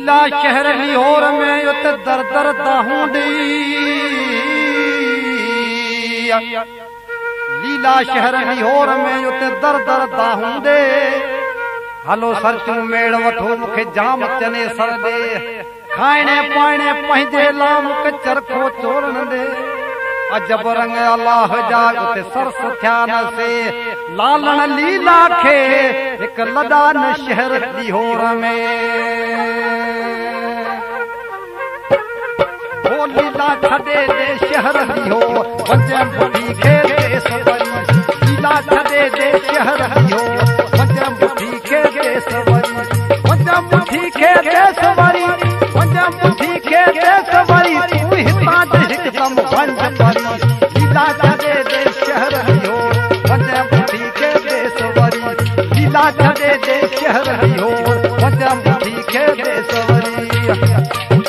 लीला शहर लाहौर में उत दर दर दाहूंदी लीला शहर लाहौर में उत दर दर दाहूंदे हलो सर तू मेड़ वठो मुखे जाम चने सर दे खाने पाने पंहिंजे ला मुखे चरखो चोरन दे अजब रंग अल्लाह जा उते सरस थिया न से लालन लीला खे एक लदान शहर लाहौर में ओ लीला छदे दे शहर लाहौर वंजे मुठी खे देस वरी लीला छदे दे शहर लाहौर वंजे मुठी खे देस वरी वंजे मुठी खे देस वरी वंजे मुठी खे देस वरी तू हितां हिकदम वंज परी लीला छदे दे शहर लाहौर वंजे मुठी खे देस वरी लीला छदे दे शहर लाहौर वंजे मुठी खे देस वरी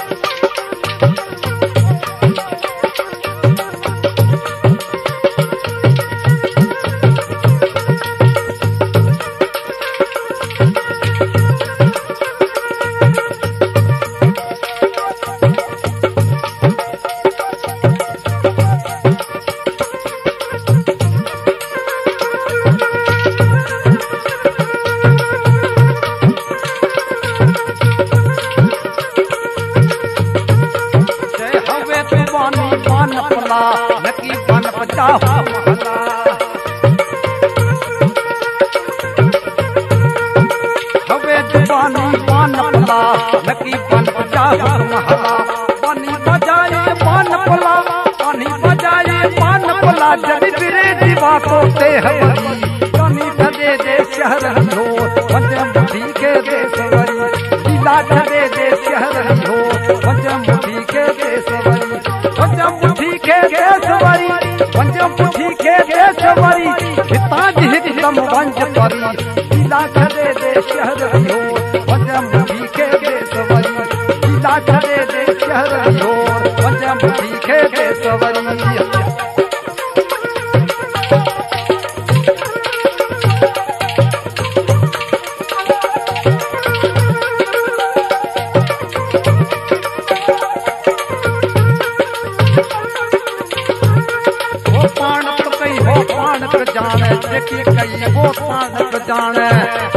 नकी बन बचाओ महला हवे जुबानी पान पला नकी बन बचाओ महला पानी बजाए पान पला पानी बजाए पान पला जब बिरे दीवा को ते हरी पानी छदे दे शहर लाहौर वंजे मुठी के देस वरी लीला छदे दे शहर लाहौर वंजे मुठी के देस वरी वंजे मुठी के देस वरी वंजे मुठी के देस वरी हितां हिकदम वंज परी लीला छदे दे शहर लाहौर वंजे मुठी के देस वरी लीला छदे दे शहर लाहौर वंजे मुठी के देस वरी जाने जेकी कई वो पानक जाने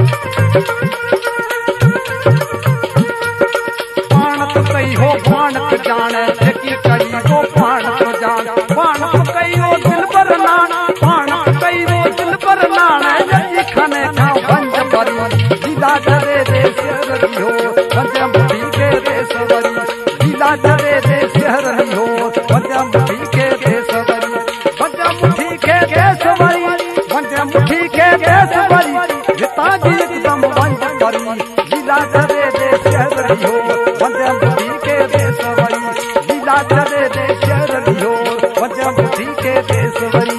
पानक कई हो पानक जाने जेकी कई वो पानक जाने पानक कई वो दिल पर नाना पानक कई वो दिल पर नाना जल्दी खाने का वंज परी लीला छदे दे शहर लाहौर वंजे मुठी के देस वरी लीला छदे दे शहर लाहौर वंजे मुठी के देस वरी वंजे मुठी के देस वरी वंजे मुठी के देस वरी हितां हिकदम वंज परी लीला छदे दे शहर लाहौर वंजे मुठी के देस वरी लीला छदे दे शहर लाहौर वंजे मुठी के देस वरी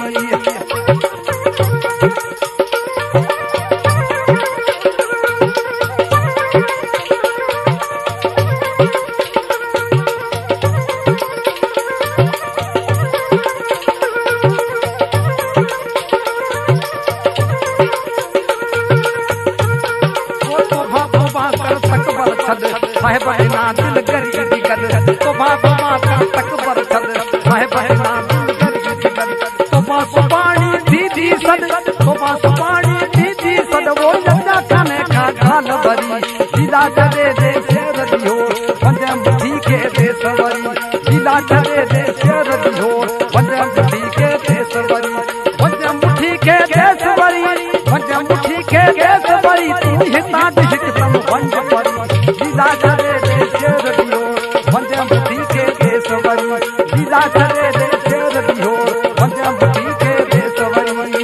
साहिब ना दिल करी दिगल तोबा तोबा तक बर छद साहिब ना दिल करी दिगल तोबा सुबाणी दीदी सद तोबा सुबाणी दीदी सद वो जन्ना खाने का खाल भरी लीला छदे दे शहर लाहौर वंजे मुठी के देस वरी लीला छदे दे शहर लाहौर वंजे मुठी के देस वरी वंजे मुठी के देस वरी वंजे मुठी के देस वरी तू हितां हिकदम वंज परी लीला छदे दे शहर लाहौर वंजे मुठी के देस वरी लीला छदे दे शहर लाहौर वंजे मुठी के देस वरी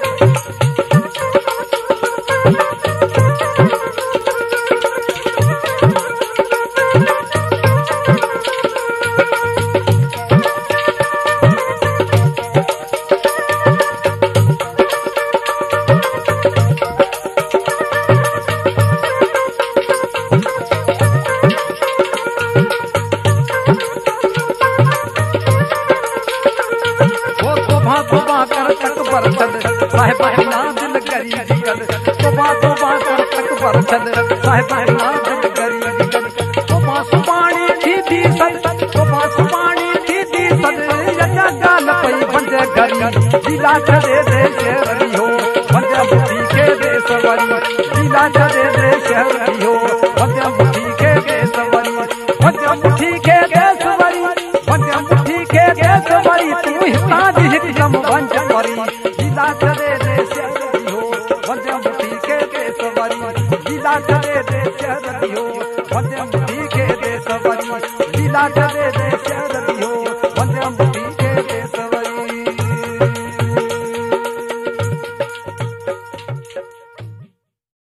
साहिब ना दिल करी दिगल तोबा तोबा कर तक बर छद साहिब ना दिल करी दिगल गरी जिला छॾे दे शहर इहो वंदे मुठी खे देस वरी जिला छॾे दे शहर इहो वंदे मुठी खे देस वरी वंदे मुठी खे देस वरी वंदे मुठी खे देस वरी तूं हितां जी हिकदम वंज वरी जिला छॾे दे शहर इहो वंदे मुठी खे देस वरी जिला छॾे दे शहर इहो वंदे मुठी खे देस वरी जिला छॾे